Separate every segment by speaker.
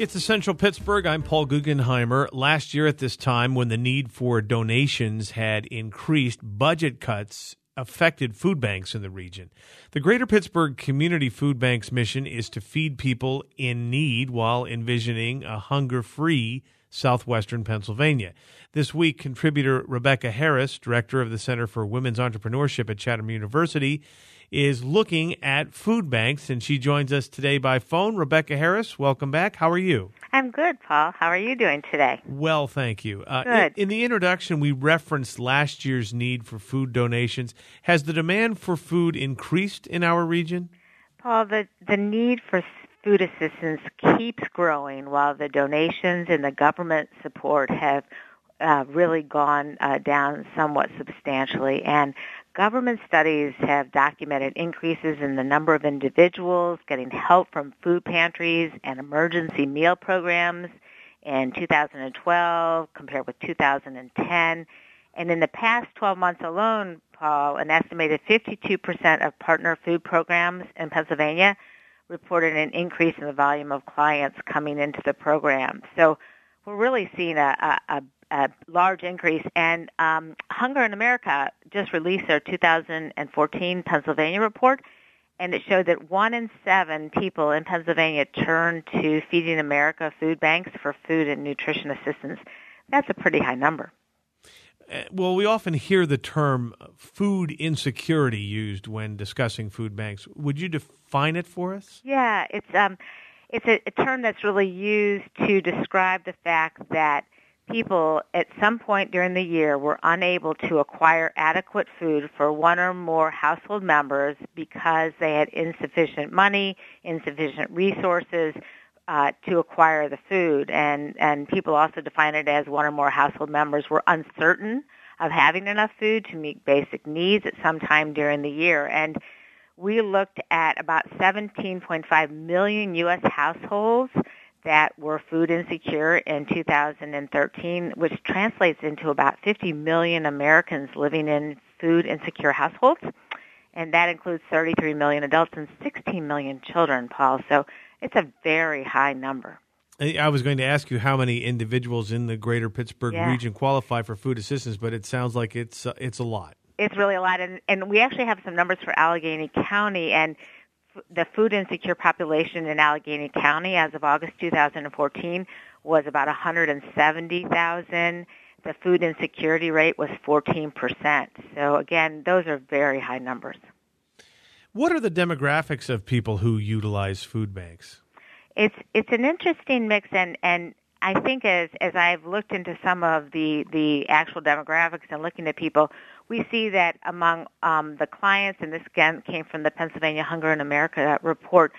Speaker 1: It's Essential Pittsburgh. I'm Paul Guggenheimer. Last year at this time, when the need for donations had increased, budget cuts affected food banks in the region. The Greater Pittsburgh Community Food Bank's mission is to feed people in need while envisioning a hunger-free southwestern Pennsylvania. This week, contributor Rebecca Harris, director of the Center for Women's Entrepreneurship at Chatham University, is looking at food banks, and she joins us today by phone. Rebecca Harris, welcome back. How are you?
Speaker 2: I'm good, Paul. How are you doing today?
Speaker 1: Well, thank you.
Speaker 2: Good.
Speaker 1: In the introduction, we referenced last year's need for food donations. Has the demand for food increased in our region?
Speaker 2: Paul, the need for food assistance keeps growing while the donations and the government support have really gone down somewhat substantially. And government studies have documented increases in the number of individuals getting help from food pantries and emergency meal programs in 2012 compared with 2010. And in the past 12 months alone, Paul, an estimated 52% of partner food programs in Pennsylvania reported an increase in the volume of clients coming into the program. So we're really seeing a large increase. And Hunger in America just released their 2014 Pennsylvania report, and it showed that 1 in 7 people in Pennsylvania turn to Feeding America food banks for food and nutrition assistance. That's a pretty high number.
Speaker 1: Well, we often hear the term food insecurity used when discussing food banks. Would you define it for us?
Speaker 2: Yeah, it's a term that's really used to describe the fact that people at some point during the year were unable to acquire adequate food for one or more household members because they had insufficient money, insufficient resources to acquire the food. And people also define it as one or more household members were uncertain of having enough food to meet basic needs at some time during the year. And we looked at about 17.5 million U.S. households that were food insecure in 2013, which translates into about 50 million Americans living in food insecure households. And that includes 33 million adults and 16 million children, Paul. So it's a very high number.
Speaker 1: I was going to ask you how many individuals in the greater Pittsburgh region qualify for food assistance, but it sounds like it's a lot.
Speaker 2: It's really a lot. And we actually have some numbers for Allegheny County, and the food insecure population in Allegheny County as of August 2014 was about 170,000. The food insecurity rate was 14%. So again, those are very high numbers.
Speaker 1: What are the demographics of people who utilize food banks?
Speaker 2: It's an interesting mix, and I think as I've looked into some of the actual demographics and looking at people, we see that among the clients, and this again came from the Pennsylvania Hunger in America report,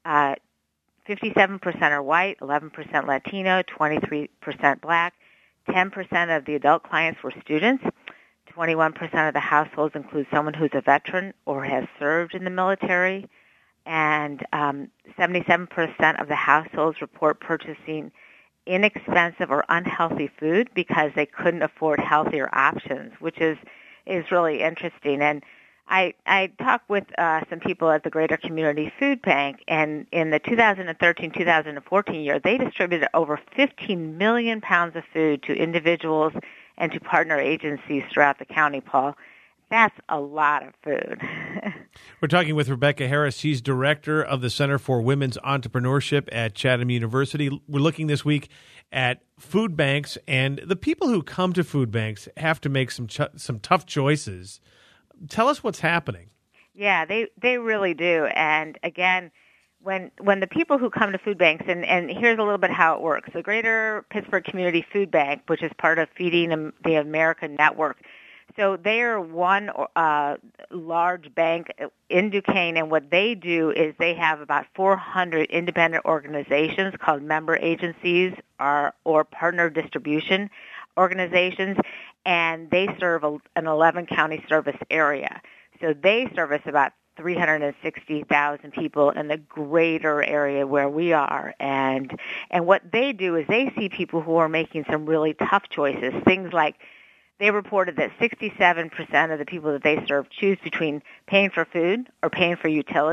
Speaker 2: 57% are white, 11% Latino, 23% black, 10% of the adult clients were students, 21% of the households include someone who's a veteran or has served in the military, and 77% of the households report purchasing inexpensive or unhealthy food because they couldn't afford healthier options, which is really interesting. And I talked with some people at the Greater Community Food Bank, and in the 2013-2014 year, they distributed over 15 million pounds of food to individuals and to partner agencies throughout the county, Paul. That's a lot of food.
Speaker 1: We're talking with Rebecca Harris. She's director of the Center for Women's Entrepreneurship at Chatham University. We're looking this week at food banks, and the people who come to food banks have to make some tough choices. Tell us what's happening.
Speaker 2: Yeah, they really do. And again, when the people who come to food banks, and here's a little bit how it works. The Greater Pittsburgh Community Food Bank, which is part of Feeding the America Network, so they are one large bank in Duquesne, and what they do is they have about 400 independent organizations called member agencies or partner distribution organizations, and they serve an 11-county service area. So they service about 360,000 people in the greater area where we are. And what they do is they see people who are making some really tough choices, things like they reported that 67% of the people that they serve choose between paying for food or paying for utilities.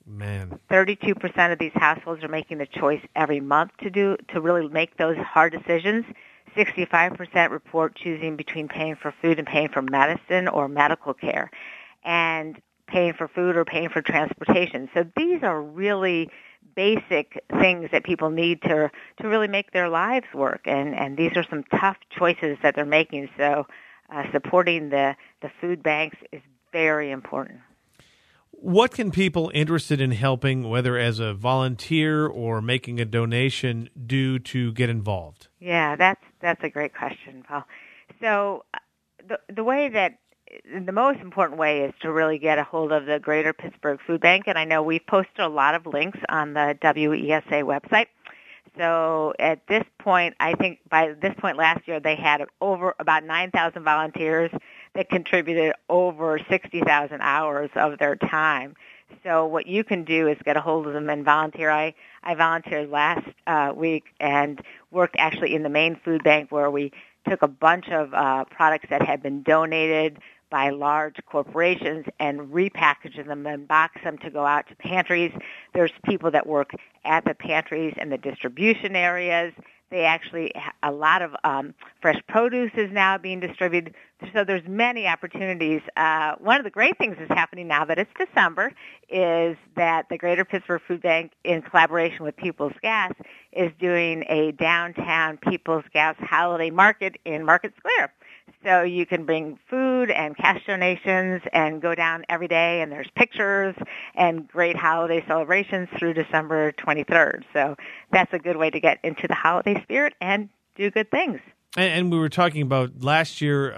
Speaker 1: Man.
Speaker 2: 32% of these households are making the choice every month to really make those hard decisions. 65% report choosing between paying for food and paying for medicine or medical care, and paying for food or paying for transportation. So these are really basic things that people need to really make their lives work, and these are some tough choices that they're making. So supporting the food banks is very important.
Speaker 1: What can people interested in helping, whether as a volunteer or making a donation, do to get involved?
Speaker 2: Yeah, that's a great question, Paul. So the way that the most important way is to really get a hold of the Greater Pittsburgh Food Bank, and I know we've posted a lot of links on the WESA website. So at this point, I think by this point last year, they had over about 9,000 volunteers that contributed over 60,000 hours of their time. So what you can do is get a hold of them and volunteer. I volunteered last week and worked actually in the main food bank, where we took a bunch of products that had been donated by large corporations and repackaged them and boxed them to go out to pantries. There's people that work at the pantries and the distribution areas. They actually, a lot of fresh produce is now being distributed. So there's many opportunities. One of the great things that's happening now that it's December is that the Greater Pittsburgh Food Bank, in collaboration with People's Gas, is doing a downtown People's Gas holiday market in Market Square. So you can bring food and cash donations and go down every day, and there's pictures and great holiday celebrations through December 23rd. So that's a good way to get into the holiday spirit and do good things.
Speaker 1: And we were talking about last year,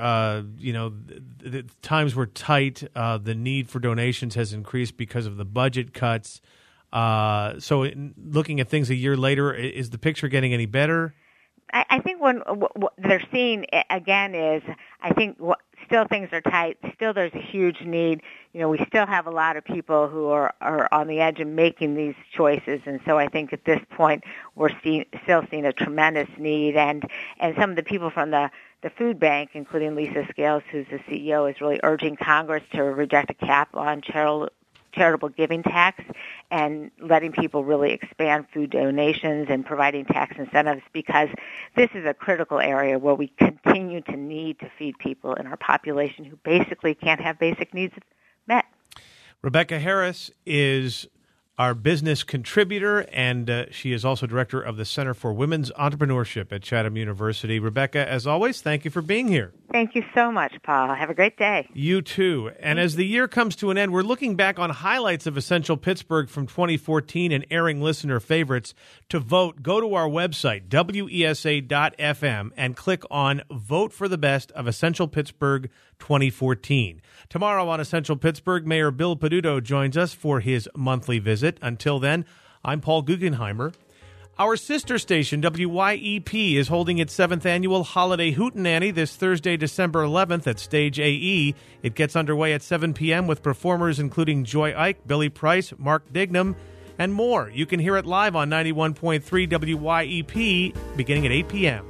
Speaker 1: the times were tight. The need for donations has increased because of the budget cuts. So looking at things a year later, is the picture getting any better?
Speaker 2: I think what they're seeing, again, is I think still things are tight. Still there's a huge need. We still have a lot of people who are on the edge of making these choices. And so I think at this point we're still seeing a tremendous need. And some of the people from the food bank, including Lisa Scales, who's the CEO, is really urging Congress to reject a cap on charitable giving tax and letting people really expand food donations and providing tax incentives, because this is a critical area where we continue to need to feed people in our population who basically can't have basic needs met.
Speaker 1: Rebecca Harris is our business contributor, and she is also director of the Center for Women's Entrepreneurship at Chatham University. Rebecca, as always, thank you for being here.
Speaker 2: Thank you so much, Paul. Have a great day.
Speaker 1: You too. And as the year comes to an end, we're looking back on highlights of Essential Pittsburgh from 2014 and airing listener favorites. To vote, go to our website, wesa.fm, and click on Vote for the Best of Essential Pittsburgh 2014. Tomorrow on Essential Pittsburgh, Mayor Bill Peduto joins us for his monthly visit. Until then, I'm Paul Guggenheimer. Our sister station, WYEP, is holding its 7th annual Holiday Hootenanny this Thursday, December 11th at Stage AE. It gets underway at 7 p.m. with performers including Joy Ike, Billy Price, Mark Dignam, and more. You can hear it live on 91.3 WYEP beginning at 8 p.m.